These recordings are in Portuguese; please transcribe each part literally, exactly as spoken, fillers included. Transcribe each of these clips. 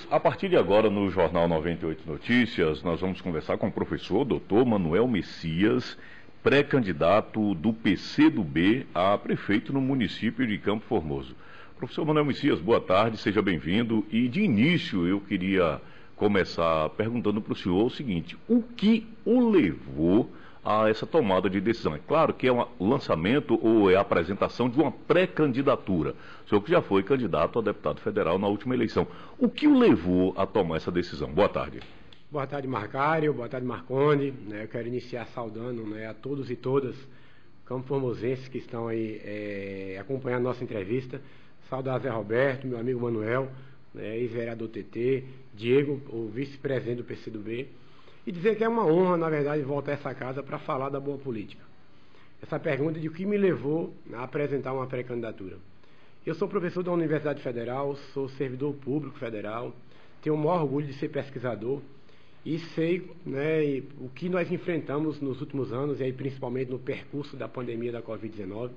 Senhores, a partir de agora no Jornal noventa e oito Notícias, nós vamos conversar com o professor doutor Manuel Messias, pré-candidato do P C do B a prefeito no município de Campo Formoso. Professor Manuel Messias, boa tarde, seja bem-vindo. E de início eu queria começar perguntando para o senhor o seguinte: o que o levou a essa tomada de decisão? É claro que é um lançamento ou é a apresentação de uma pré-candidatura. O senhor que já foi candidato a deputado federal na última eleição. O que o levou a tomar essa decisão? Boa tarde. Boa tarde, Marcário. Boa tarde, Marconde. Eu quero iniciar saudando, né, a todos e todas campo-formosenses que estão aí é, acompanhando a nossa entrevista. Saudar Zé Roberto, meu amigo Manuel, né, ex-vereador T T, Diego, o vice-presidente do P C do B. E dizer que é uma honra, na verdade, voltar a essa casa para falar da boa política. Essa pergunta de o que me levou a apresentar uma pré-candidatura. Eu sou professor da Universidade Federal, sou servidor público federal, tenho o maior orgulho de ser pesquisador e sei, né, o que nós enfrentamos nos últimos anos, e aí principalmente no percurso da pandemia da covid dezenove,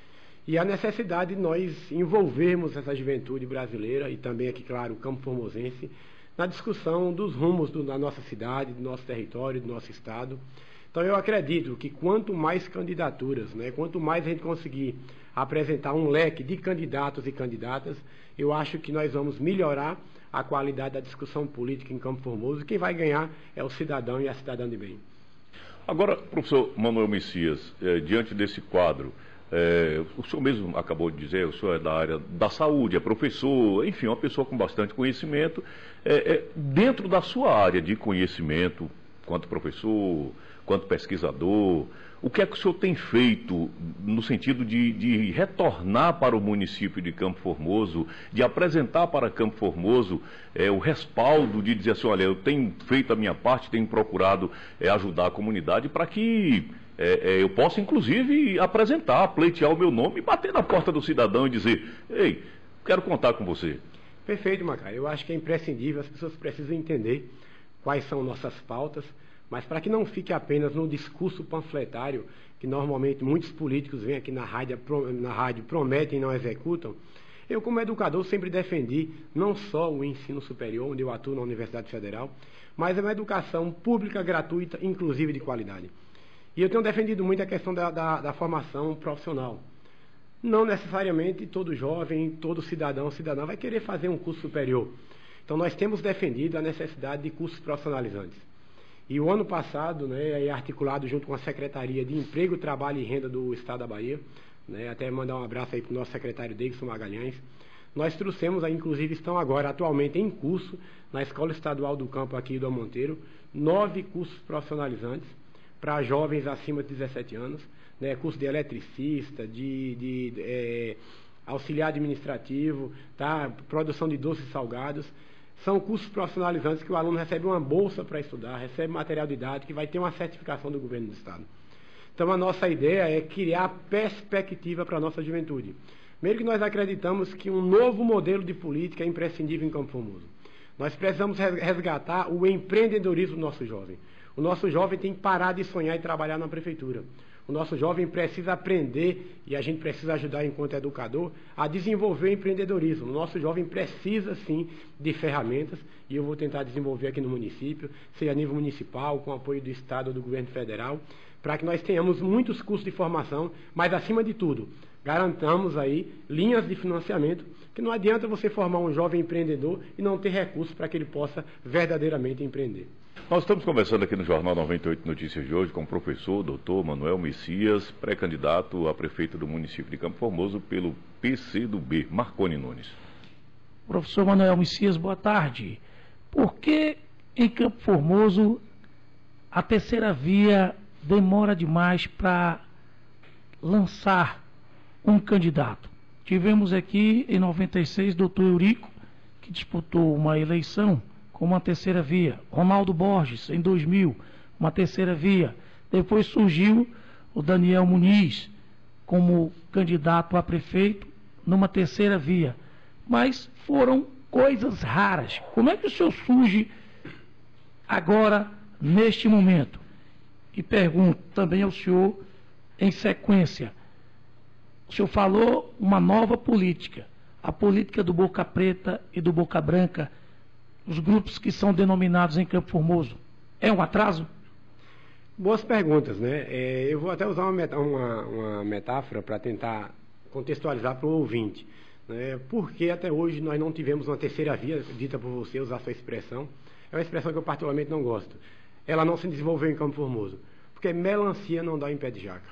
e a necessidade de nós envolvermos essa juventude brasileira e também aqui, claro, o campo formosense, na discussão dos rumos do, da nossa cidade, do nosso território, do nosso estado. Então eu acredito que quanto mais candidaturas, né, quanto mais a gente conseguir apresentar um leque de candidatos e candidatas, eu acho que nós vamos melhorar a qualidade da discussão política em Campo Formoso. Quem vai ganhar é o cidadão e a cidadã de bem. Agora, professor Manuel Messias, eh, diante desse quadro, É, o senhor mesmo acabou de dizer, o senhor é da área da saúde, é professor, enfim, uma pessoa com bastante conhecimento. É, é, dentro da sua área de conhecimento, quanto professor, quanto pesquisador, o que é que o senhor tem feito no sentido de, de retornar para o município de Campo Formoso, de apresentar para Campo Formoso é, o respaldo de dizer assim: olha, eu tenho feito a minha parte, tenho procurado é, ajudar a comunidade para que É, é, eu posso, inclusive, apresentar, pleitear o meu nome e bater na porta do cidadão e dizer: ei, quero contar com você. Perfeito, Macário. Eu acho que é imprescindível, as pessoas precisam entender quais são nossas pautas, mas para que não fique apenas no discurso panfletário, que normalmente muitos políticos vêm aqui na rádio, na rádio prometem e não executam, eu, como educador, sempre defendi não só o ensino superior, onde eu atuo na Universidade Federal, mas uma educação pública, gratuita, inclusive de qualidade. E eu tenho defendido muito a questão da, da, da formação profissional. Não necessariamente todo jovem, todo cidadão, cidadã vai querer fazer um curso superior. Então nós temos defendido a necessidade de cursos profissionalizantes. E o ano passado, né, articulado junto com a Secretaria de Emprego, Trabalho e Renda do Estado da Bahia, né, até mandar um abraço aí para o nosso secretário Davidson Magalhães, nós trouxemos, aí, inclusive estão agora atualmente em curso, na Escola Estadual do Campo aqui do Monteiro, nove cursos profissionalizantes, para jovens acima de dezessete anos, né, curso de eletricista, de, de, de é, auxiliar administrativo, tá, produção de doces e salgados. São cursos profissionalizantes que o aluno recebe uma bolsa para estudar, recebe material didático e vai ter uma certificação do governo do estado. Então a nossa ideia é criar perspectiva para a nossa juventude. Primeiro que nós acreditamos que um novo modelo de política é imprescindível em Campo Formoso. Nós precisamos resgatar o empreendedorismo do nosso jovem. O nosso jovem tem que parar de sonhar e trabalhar na prefeitura. O nosso jovem precisa aprender, e a gente precisa ajudar enquanto educador, a desenvolver o empreendedorismo. O nosso jovem precisa sim de ferramentas, e eu vou tentar desenvolver aqui no município, seja a nível municipal, com apoio do Estado ou do governo federal, para que nós tenhamos muitos cursos de formação, mas acima de tudo, garantamos aí linhas de financiamento, que não adianta você formar um jovem empreendedor e não ter recursos para que ele possa verdadeiramente empreender. Nós estamos conversando aqui no Jornal noventa e oito Notícias de hoje com o professor doutor Manuel Messias, pré-candidato a prefeito do município de Campo Formoso pelo P C do B, Marconi Nunes. Professor Manuel Messias, boa tarde. Por que em Campo Formoso a terceira via demora demais para lançar um candidato? Tivemos aqui em noventa e seis doutor Eurico, que disputou uma eleição com uma terceira via. Ronaldo Borges, em dois mil, uma terceira via. Depois surgiu o Daniel Muniz como candidato a prefeito numa terceira via. Mas foram coisas raras. Como é que o senhor surge agora, neste momento? E pergunto também ao senhor, em sequência, o senhor falou uma nova política, a política do Boca Preta e do Boca Branca os grupos que são denominados em Campo Formoso? É um atraso? Boas perguntas, né? É, eu vou até usar uma, uma, uma metáfora para tentar contextualizar para o ouvinte. Né? Por que até hoje nós não tivemos uma terceira via, dita por você, usar sua expressão? É uma expressão que eu particularmente não gosto. Ela não se desenvolveu em Campo Formoso. Porque melancia não dá em pé de jaca.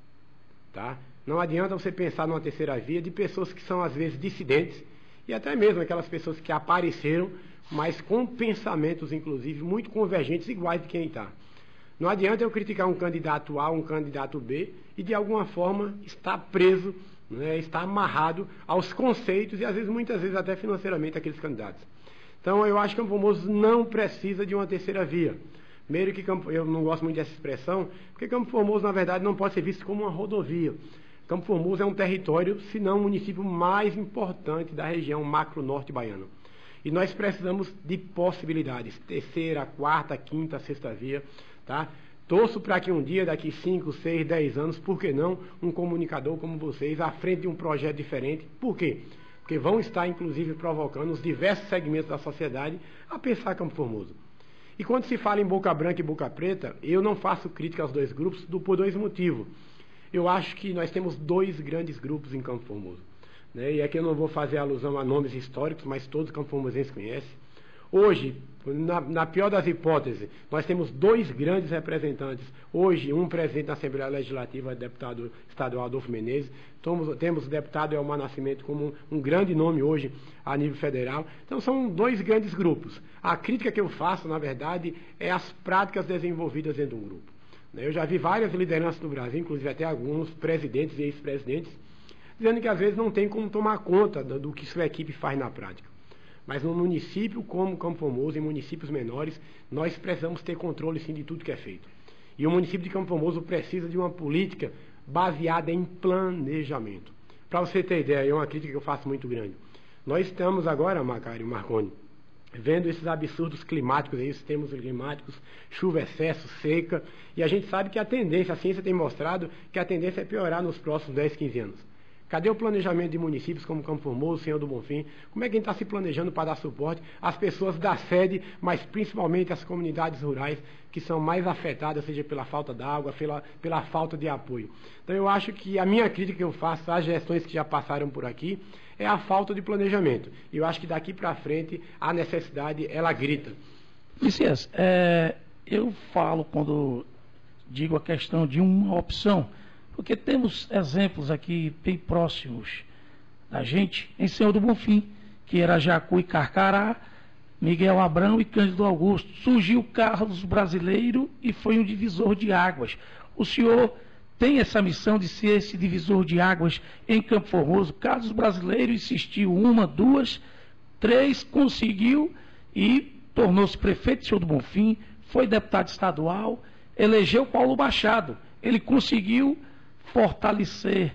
Tá? Não adianta você pensar numa terceira via de pessoas que são, às vezes, dissidentes, e até mesmo aquelas pessoas que apareceram, mas com pensamentos, inclusive, muito convergentes, iguais de quem está. Não adianta eu criticar um candidato A, um candidato B, e de alguma forma estar preso, né, estar amarrado aos conceitos e, às vezes, muitas vezes, até financeiramente, aqueles candidatos. Então, eu acho que Campo Formoso não precisa de uma terceira via. Primeiro que Campo, eu não gosto muito dessa expressão, porque Campo Formoso, na verdade, não pode ser visto como uma rodovia. Campo Formoso é um território, se não o município mais importante da região macro-norte baiana. E nós precisamos de possibilidades, terceira, quarta, quinta, sexta via, tá? Torço para que um dia, daqui cinco, seis, dez anos, por que não, um comunicador como vocês, à frente de um projeto diferente. Por quê? Porque vão estar, inclusive, provocando os diversos segmentos da sociedade a pensar Campo Formoso. E quando se fala em Boca Branca e Boca Preta, eu não faço crítica aos dois grupos do, por dois motivos. Eu acho que nós temos dois grandes grupos em Campo Formoso. Né? E aqui eu não vou fazer alusão a nomes históricos, mas todos os campo formosenses conhecem. Hoje, na, na pior das hipóteses, nós temos dois grandes representantes. Hoje, um presidente da Assembleia Legislativa, deputado estadual Adolfo Menezes. Temos, temos o deputado Elmar Nascimento como um, um grande nome hoje a nível federal. Então, são dois grandes grupos. A crítica que eu faço, na verdade, é as práticas desenvolvidas dentro de um grupo. Eu já vi várias lideranças no Brasil, inclusive até alguns presidentes e ex-presidentes, dizendo que às vezes não tem como tomar conta do que sua equipe faz na prática. Mas no município como Campo Formoso, em municípios menores, nós precisamos ter controle sim de tudo que é feito. E o município de Campo Formoso precisa de uma política baseada em planejamento. Para você ter ideia, é uma crítica que eu faço muito grande. Nós estamos agora, Macário, Marconi, vendo esses absurdos climáticos, aí, sistemas climáticos, chuva, excesso, seca, e a gente sabe que a tendência, a ciência tem mostrado que a tendência é piorar nos próximos dez, quinze anos. Cadê o planejamento de municípios como Campo Formoso, Senhor do Bonfim? Como é que a gente está se planejando para dar suporte às pessoas da sede, mas principalmente às comunidades rurais que são mais afetadas, seja pela falta d'água, pela, pela falta de apoio? Então eu acho que a minha crítica que eu faço às gestões que já passaram por aqui é a falta de planejamento. E eu acho que daqui para frente a necessidade, ela grita. Messias, é, eu falo quando digo a questão de uma opção, porque temos exemplos aqui bem próximos da gente, em Senhor do Bonfim, que era Jacu e Carcará, Miguel Abrão e Cândido Augusto. Surgiu Carlos Brasileiro e foi um divisor de águas. O senhor tem essa missão de ser esse divisor de águas em Campo Formoso. Carlos Brasileiro insistiu uma, duas, três, conseguiu e tornou-se prefeito de Senhor do Bonfim, foi deputado estadual, elegeu Paulo Machado. Ele conseguiu fortalecer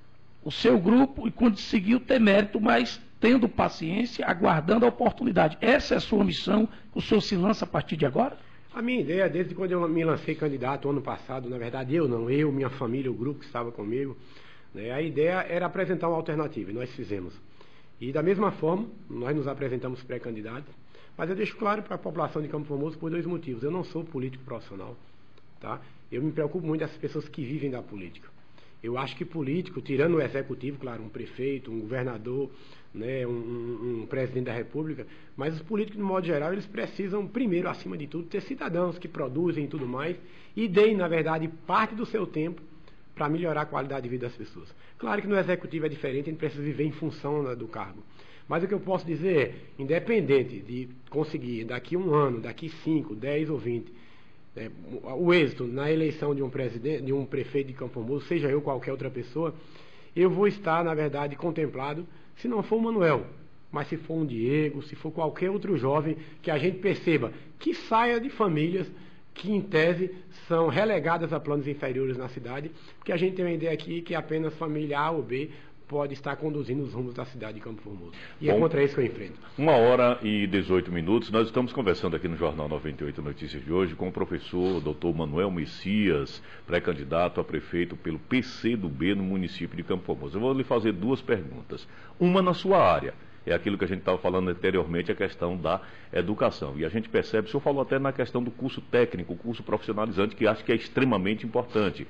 o seu grupo e conseguiu ter mérito, mas tendo paciência, aguardando a oportunidade. Essa é a sua missão, o senhor se lança a partir de agora? A minha ideia, desde quando eu me lancei candidato ano passado, na verdade eu não, eu, minha família, o grupo que estava comigo, né, a ideia era apresentar uma alternativa, e nós fizemos. E da mesma forma, nós nos apresentamos pré-candidatos, mas eu deixo claro para a população de Campo Formoso por dois motivos. Eu não sou político profissional, tá? Eu me preocupo muito dessas pessoas que vivem da política. Eu acho que político, tirando o executivo, claro, um prefeito, um governador, né, um, um, um presidente da República, mas os políticos, de modo geral, eles precisam, primeiro, acima de tudo, ter cidadãos que produzem e tudo mais e deem, na verdade, parte do seu tempo para melhorar a qualidade de vida das pessoas. Claro que no executivo é diferente, a gente precisa viver em função, né, do cargo. Mas o que eu posso dizer é, independente de conseguir, daqui um ano, daqui cinco, dez ou vinte, É, o êxito na eleição de um presidente, de um prefeito de Campo Formoso, seja eu qualquer outra pessoa, eu vou estar, na verdade, contemplado, se não for o Manuel, mas se for um Diego, se for qualquer outro jovem, que a gente perceba que saia de famílias que, em tese, são relegadas a planos inferiores na cidade, porque a gente tem uma ideia aqui que apenas família A ou B pode estar conduzindo os rumos da cidade de Campo Formoso. E Bom, é contra isso que eu enfrento. Uma hora e dezoito minutos. Nós estamos conversando aqui no Jornal noventa e oito Notícias de hoje com o professor doutor Manuel Messias, pré-candidato a prefeito pelo P C do B no município de Campo Formoso. Eu vou lhe fazer duas perguntas. Uma na sua área. é aquilo que a gente estava falando anteriormente, a questão da educação. E a gente percebe, o senhor falou até na questão do curso técnico, o curso profissionalizante, que acho que é extremamente importante.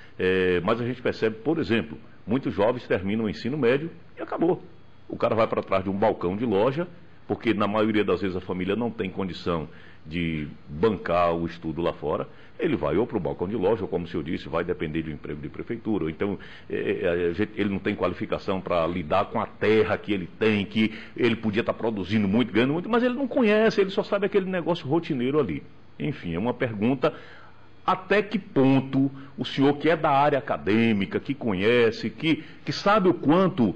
É, mas a gente percebe, por exemplo, muitos jovens terminam o ensino médio e acabou. O cara vai para trás de um balcão de loja, porque na maioria das vezes a família não tem condição de bancar o estudo lá fora. Ele vai ou para o balcão de loja, ou como o senhor disse, vai depender de um emprego de prefeitura, ou então é, ele não tem qualificação para lidar com a terra que ele tem, que ele podia estar produzindo muito, ganhando muito, mas ele não conhece, ele só sabe aquele negócio rotineiro ali. Enfim, é uma pergunta: até que ponto o senhor, que é da área acadêmica, que conhece, que, que sabe o quanto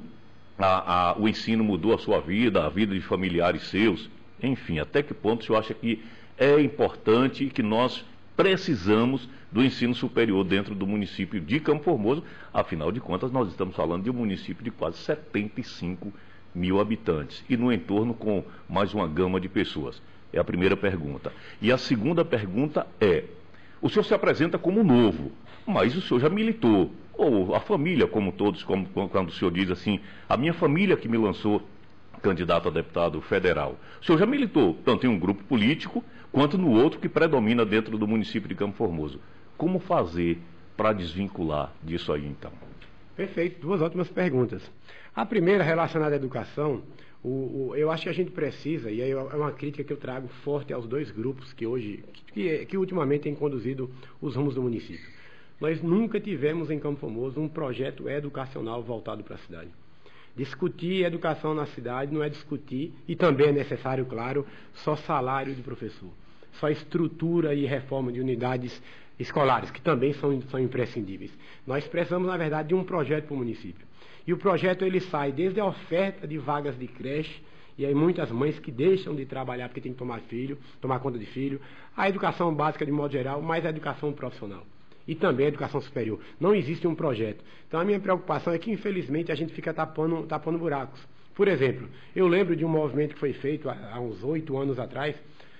a, a, o ensino mudou a sua vida, a vida de familiares seus, enfim, até que ponto o senhor acha que é importante, que nós precisamos do ensino superior dentro do município de Campo Formoso? Afinal de contas, nós estamos falando de um município de quase setenta e cinco mil habitantes e no entorno com mais uma gama de pessoas. É a primeira pergunta. E a segunda pergunta é: o senhor se apresenta como novo, mas o senhor já militou, ou a família como todos, como quando o senhor diz assim, a minha família que me lançou candidato a deputado federal. O senhor já militou, tanto em um grupo político, quanto no outro que predomina dentro do município de Campo Formoso. Como fazer para desvincular disso aí, então? Perfeito, duas ótimas perguntas. A primeira, relacionada à educação, o, o, eu acho que a gente precisa, e aí é uma crítica que eu trago forte aos dois grupos que hoje, que, que, que ultimamente têm conduzido os rumos do município. Nós nunca tivemos em Campo Formoso um projeto educacional voltado para a cidade. Discutir educação na cidade não é discutir, e também é necessário, claro, só salário de professor, só estrutura e reforma de unidades escolares, que também são, são imprescindíveis. Nós precisamos, na verdade, de um projeto para o município. E o projeto ele sai desde a oferta de vagas de creche, e aí muitas mães que deixam de trabalhar porque tem que tomar filho, tomar conta de filho, a educação básica de modo geral, mas a educação profissional. E também a educação superior. Não existe um projeto. Então a minha preocupação é que, infelizmente, a gente fica tapando, tapando buracos. Por exemplo, eu lembro de um movimento que foi feito há, há uns oito anos atrás,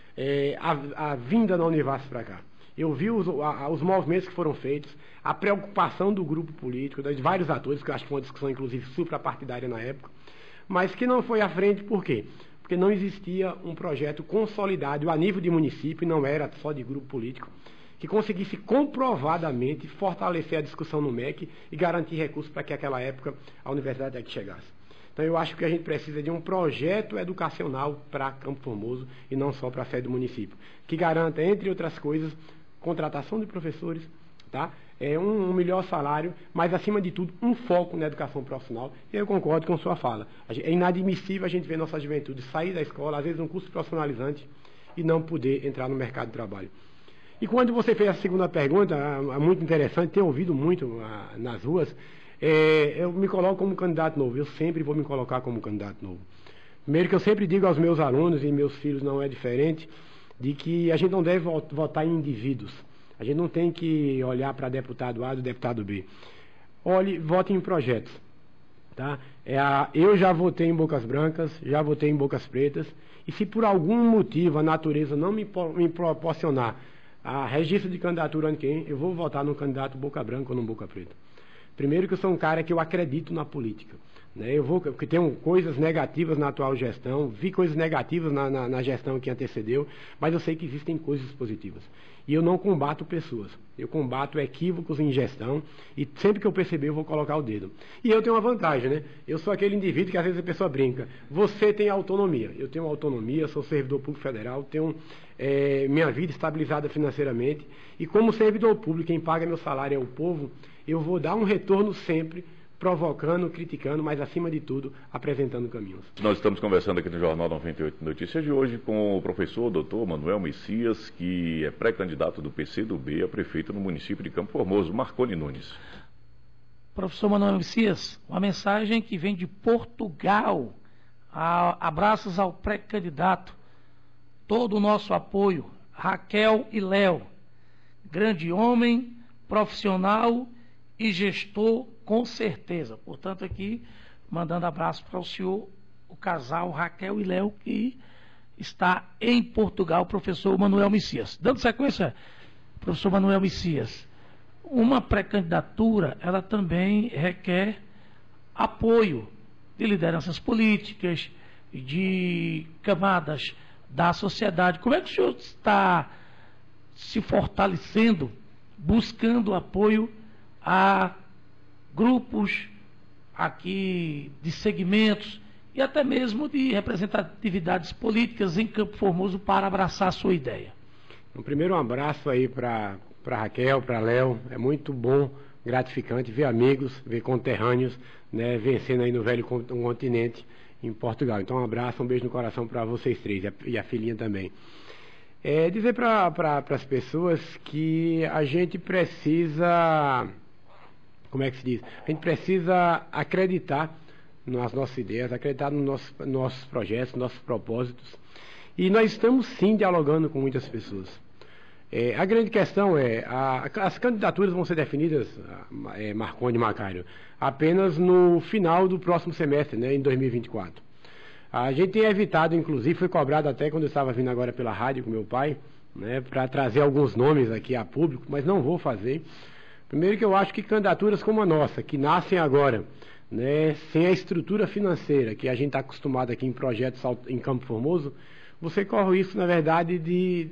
é, a, a vinda da Univasf para cá. Eu vi os, a, os movimentos que foram feitos, a preocupação do grupo político, de vários atores, que eu acho que foi uma discussão, inclusive, suprapartidária na época, mas que não foi à frente, por quê? Porque não existia um projeto consolidado a nível de município, e não era só de grupo político, que conseguisse comprovadamente fortalecer a discussão no M E C e garantir recursos para que, naquela época, a universidade aqui chegasse. Então, eu acho que a gente precisa de um projeto educacional para Campo Formoso e não só para a sede do município, que garanta, entre outras coisas, contratação de professores, tá? É um, um melhor salário, mas, acima de tudo, um foco na educação profissional. E eu concordo com sua fala. É inadmissível a gente ver nossa juventude sair da escola, às vezes um curso profissionalizante, e não poder entrar no mercado de trabalho. E quando você fez a segunda pergunta, é muito interessante, tenho ouvido muito a, nas ruas, é, eu me coloco como candidato novo, eu sempre vou me colocar como candidato novo. Primeiro que eu sempre digo aos meus alunos, e meus filhos não é diferente, de que a gente não deve votar em indivíduos. A gente não tem que olhar para deputado A e deputado B. Olhe, vote em projetos. Tá? É a, eu já votei em Bocas Brancas, já votei em Bocas Pretas, e se por algum motivo a natureza não me, me proporcionar a registro de candidatura ano que vem, eu vou votar no candidato Boca Branca ou no Boca Preta. Primeiro que eu sou um cara que eu acredito na política. Né? Eu vou, porque tenho coisas negativas na atual gestão, vi coisas negativas na, na, na gestão que antecedeu, mas eu sei que existem coisas positivas. E eu não combato pessoas, eu combato equívocos em gestão, e sempre que eu perceber eu vou colocar o dedo. E eu tenho uma vantagem, né? Eu sou aquele indivíduo que às vezes a pessoa brinca, você tem autonomia, eu tenho autonomia, sou servidor público federal, tenho é, minha vida estabilizada financeiramente, e como servidor público, quem paga meu salário é o povo, eu vou dar um retorno sempre, provocando, criticando, mas acima de tudo, apresentando caminhos. Nós estamos conversando aqui no Jornal noventa e oito Notícias de hoje com o professor doutor Manuel Messias, que é pré-candidato do P C do B a prefeito no município de Campo Formoso, Marconi Nunes. Professor Manuel Messias, uma mensagem que vem de Portugal. A, abraços ao pré-candidato, todo o nosso apoio, Raquel e Léo, grande homem, profissional e gestor, com certeza. Portanto, aqui, mandando abraço para o senhor, o casal Raquel e Léo, que está em Portugal, professor Manuel Messias. Dando sequência, professor Manuel Messias, uma pré-candidatura, ela também requer apoio de lideranças políticas, de camadas da sociedade. Como é que o senhor está se fortalecendo, buscando apoio a grupos aqui de segmentos e até mesmo de representatividades políticas em Campo Formoso para abraçar a sua ideia? Um primeiro um abraço aí para para Raquel, para Léo. É muito bom, gratificante ver amigos, ver conterrâneos, né, vencendo aí no velho continente em Portugal. Então um abraço, um beijo no coração para vocês três e a, e a filhinha também. É dizer para pra, as pessoas que a gente precisa, como é que se diz? A gente precisa acreditar nas nossas ideias, acreditar nos nossos, nossos projetos, nossos propósitos. E nós estamos sim dialogando com muitas pessoas. É, a grande questão é, a, as candidaturas vão ser definidas, é, Marconi e Macário, apenas no final do próximo semestre, né, em dois mil e vinte e quatro. A gente tem evitado, inclusive, foi cobrado até quando eu estava vindo agora pela rádio com meu pai, né, para trazer alguns nomes aqui a público, mas não vou fazer. Primeiro que eu acho que candidaturas como a nossa, que nascem agora, né, sem a estrutura financeira que a gente está acostumado aqui em projetos em Campo Formoso, você corre o risco, na verdade, de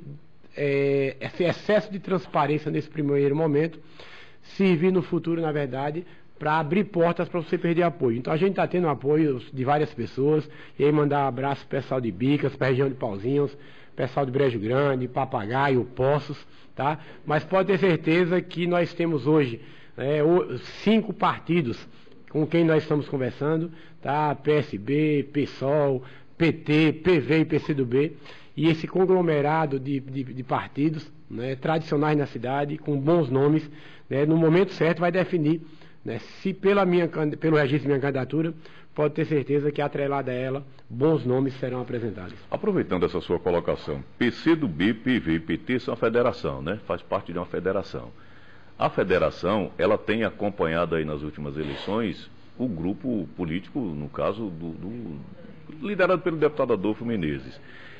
é, esse excesso de transparência nesse primeiro momento servir no futuro, na verdade, para abrir portas para você perder apoio. Então a gente está tendo apoio de várias pessoas, e aí mandar um abraço para o pessoal de Bicas, para a região de Pauzinhos, pessoal de Brejo Grande, Papagaio, Poços, tá? Mas pode ter certeza que nós temos hoje é, cinco partidos com quem nós estamos conversando, tá? P S B, PSOL, P T, P V e P C do B, e esse conglomerado de, de, de partidos, né, tradicionais na cidade, com bons nomes, né, no momento certo vai definir, né, se pela minha, pelo registro de minha candidatura, pode ter certeza que atrelada a ela, bons nomes serão apresentados. Aproveitando essa sua colocação, P C do B, P V e P T são a federação, né? Faz parte de uma federação. A federação, ela tem acompanhado aí nas últimas eleições o grupo político, no caso, do, do, liderado pelo deputado Adolfo Menezes.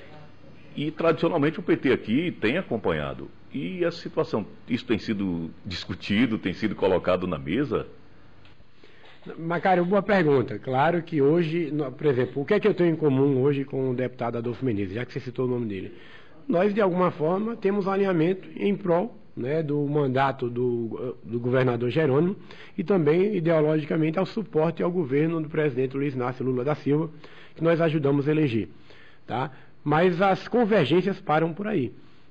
E, tradicionalmente, o P T aqui tem acompanhado. E essa situação, isso tem sido discutido, tem sido colocado na mesa? Macário, boa pergunta. Claro que hoje, por exemplo, o que é que eu tenho em comum hoje com o deputado Adolfo Menezes, já que você citou o nome dele? Nós, de alguma forma, temos um alinhamento em prol, né, do mandato do, do governador Jerônimo e também, ideologicamente, ao suporte ao governo do presidente Luiz Inácio Lula da Silva, que nós ajudamos a eleger. Tá? Mas as convergências param por aí.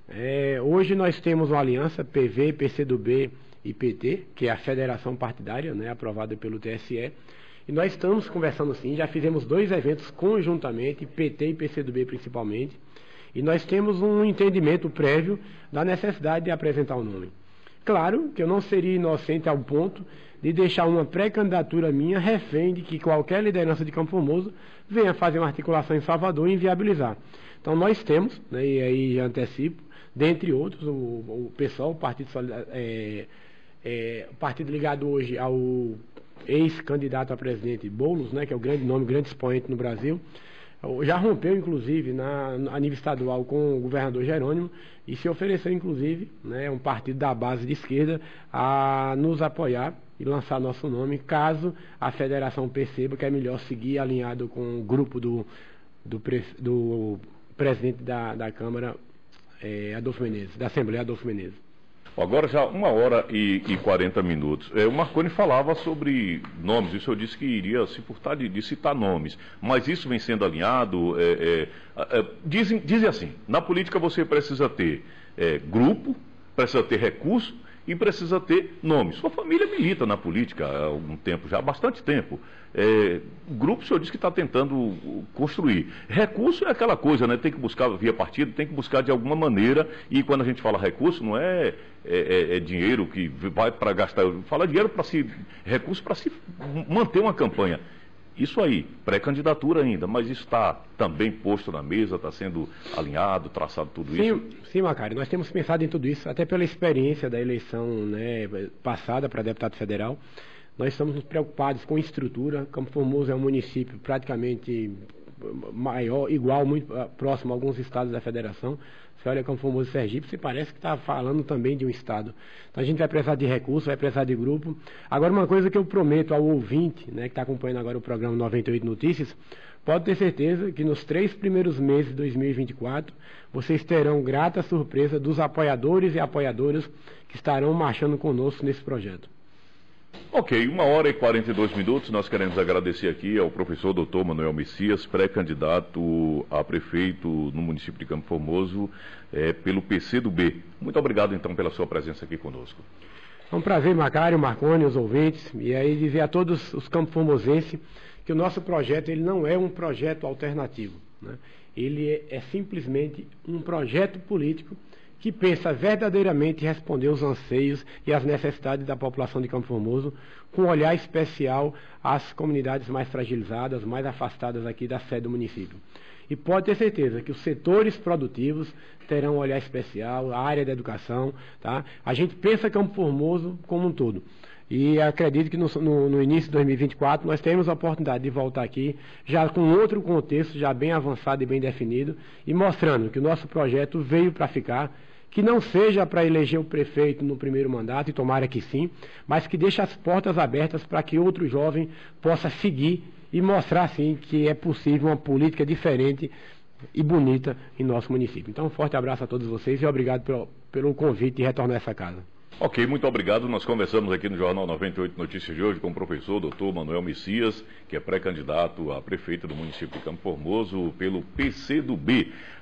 É, hoje nós temos uma aliança P V, P C do B e P T, que é a federação partidária, né, aprovada pelo T S E, e nós estamos conversando sim, já fizemos dois eventos conjuntamente, P T e P C do B principalmente, e nós temos um entendimento prévio da necessidade de apresentar o nome. Claro que eu não seria inocente ao ponto de deixar uma pré-candidatura minha refém de que qualquer liderança de Campo Formoso venha fazer uma articulação em Salvador e inviabilizar. Então nós temos, né, e aí já antecipo, dentre outros, o, o pessoal, o partido, é, é, o partido ligado hoje ao ex-candidato a presidente Boulos, né, que é o grande nome, grande expoente no Brasil, já rompeu, inclusive, na, a nível estadual com o governador Jerônimo e se ofereceu, inclusive, né, um partido da base de esquerda a nos apoiar e lançar nosso nome, caso a federação perceba que é melhor seguir alinhado com o grupo do, do, do presidente da, da Câmara, é, Adolfo Menezes, da Assembleia Adolfo Menezes. Agora já uma hora e, e quarenta minutos. É, o Marconi falava sobre nomes, isso eu disse que iria se furtar de, de citar nomes, mas isso vem sendo alinhado. É, é, é, dizem, dizem assim, na política você precisa ter é, grupo, precisa ter recurso e precisa ter nome. Sua família milita na política há algum tempo, já há bastante tempo. É, o grupo, o senhor disse que está tentando construir. Recurso é aquela coisa, né? Tem que buscar via partido, tem que buscar de alguma maneira, e quando a gente fala recurso, não é, é, é dinheiro que vai para gastar, fala dinheiro para se, recurso para se manter uma campanha. Isso aí, pré-candidatura ainda, mas isso está também posto na mesa, está sendo alinhado, traçado tudo sim, isso? Sim, Macário, nós temos pensado em tudo isso, até pela experiência da eleição, né, passada para deputado federal. Nós estamos preocupados com estrutura. Campo Formoso é um município praticamente maior, igual, muito próximo a alguns estados da federação. Você olha Campo Formoso e Sergipe, você parece que está falando também de um estado. Então a gente vai precisar de recursos, vai precisar de grupo. Agora, uma coisa que eu prometo ao ouvinte, né, que está acompanhando agora o programa noventa e oito Notícias, pode ter certeza que nos três primeiros meses de dois mil e vinte e quatro, vocês terão grata surpresa dos apoiadores e apoiadoras que estarão marchando conosco nesse projeto. Ok, uma hora e quarenta e dois minutos, nós queremos agradecer aqui ao professor doutor Manuel Messias, pré-candidato a prefeito no município de Campo Formoso, é, pelo P C do B. Muito obrigado, então, pela sua presença aqui conosco. É um prazer, Macário, Marconi, os ouvintes, e aí dizer a todos os campos formosenses que o nosso projeto ele não é um projeto alternativo, né? Ele é, é simplesmente um projeto político que pensa verdadeiramente responder os anseios e as necessidades da população de Campo Formoso, com um olhar especial às comunidades mais fragilizadas, mais afastadas aqui da sede do município. E pode ter certeza que os setores produtivos terão um olhar especial, a área da educação, tá? A gente pensa Campo Formoso como um todo. E acredito que no, no, no início de dois mil e vinte e quatro nós teremos a oportunidade de voltar aqui, já com outro contexto, já bem avançado e bem definido, e mostrando que o nosso projeto veio para ficar, que não seja para eleger o prefeito no primeiro mandato, e tomara que sim, mas que deixe as portas abertas para que outro jovem possa seguir e mostrar, sim, que é possível uma política diferente e bonita em nosso município. Então, um forte abraço a todos vocês e obrigado pelo, pelo convite de retornar a essa casa. Ok, muito obrigado. Nós conversamos aqui no Jornal noventa e oito Notícias de hoje com o professor doutor Manuel Messias, que é pré-candidato a prefeito do município de Campo Formoso pelo P C do B.